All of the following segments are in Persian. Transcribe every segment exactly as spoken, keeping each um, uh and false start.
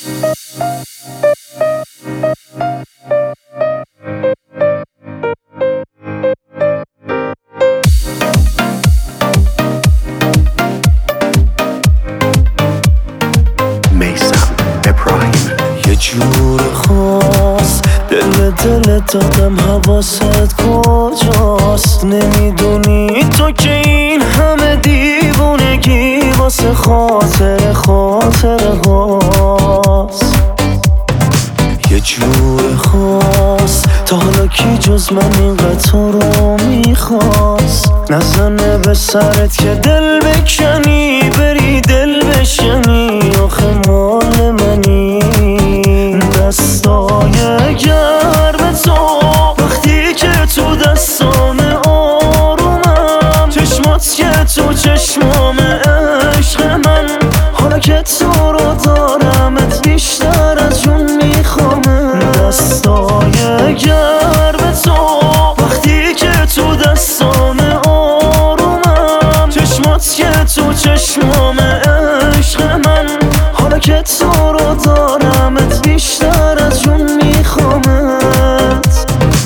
یه جور خاص دل دل دادم حواست کجاست نمیدونی تو که این همه دیوونگی واسه خاطر خاطر هاست یه جور خاص تا حالا کی جز من اینقدر تو رو میخواست نزنه به سرت که دل بکنی بری دل بشنی آخه مال منی دستای گرم تو وقتی که تو دستام آرومم چشمات که تو چشمام عشق من حالا که تو رو دارمت بیشتر از جون میخوامه دستای گرم تو وقتی که تو دستام آرومم چشمات که تو چشمام عشق من حالا که تو رو دارمت بیشتر از جون میخوامت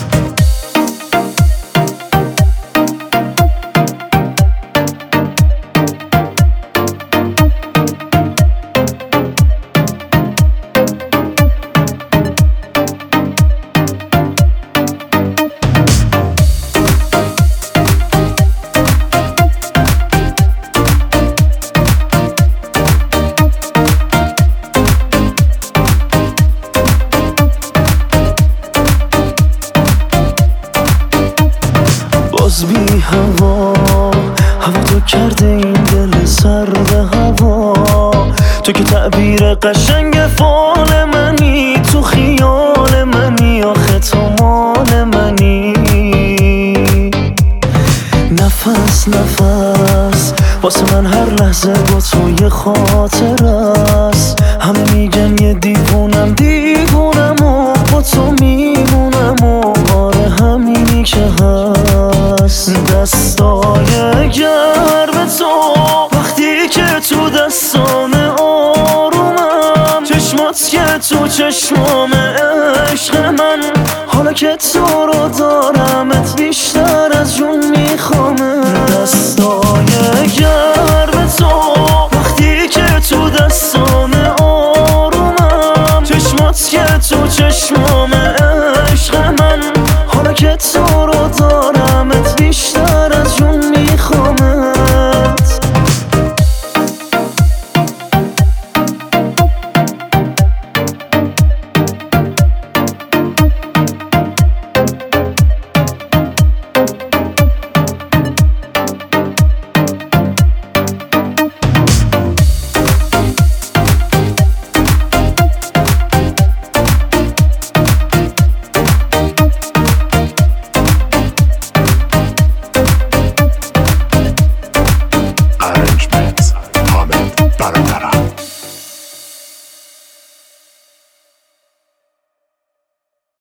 باز بی هوا هوا تو کرده این دل سرد هوا تو که تعبیر قشنگ فال منی تو خیال منی آخه تو مال منی نفس نفس واسه من هر لحظه با تو یه خاطر است همه میگن یه دیوونم دیوونم و با تو میمونم و آره همینی که هست دستای گرم تو وقتی که تو دستام آرومم چشمات که تو چشمام عشق من حالا که تو رو دارمت بیشتر از جون میخوامه